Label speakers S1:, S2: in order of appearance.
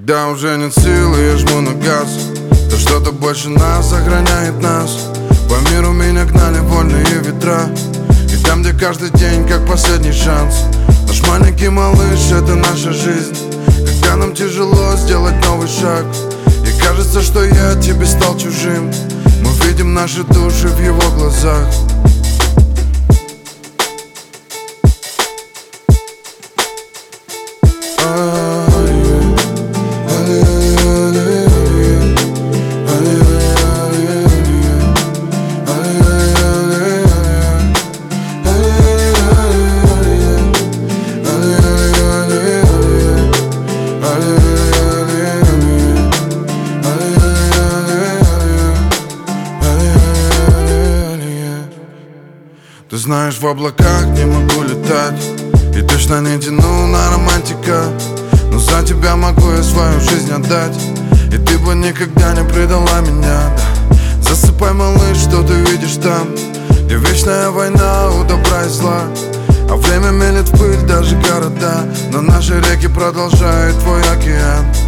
S1: Когда уже нет сил и я жму на газ, то что-то больше нас охраняет нас. По миру меня гнали вольные ветра, и там, где каждый день как последний шанс. Наш маленький малыш — это наша жизнь. Когда нам тяжело сделать новый шаг, и кажется, что я тебе стал чужим, мы видим наши души в его глазах. Ты знаешь, в облаках не могу летать, и точно не тяну на романтика, но за тебя могу я свою жизнь отдать, и ты бы никогда не предала меня, да. Засыпай, малыш, что ты видишь там, где вечная война у добра и зла, а время мелет в пыль даже города, но наши реки продолжают твой океан.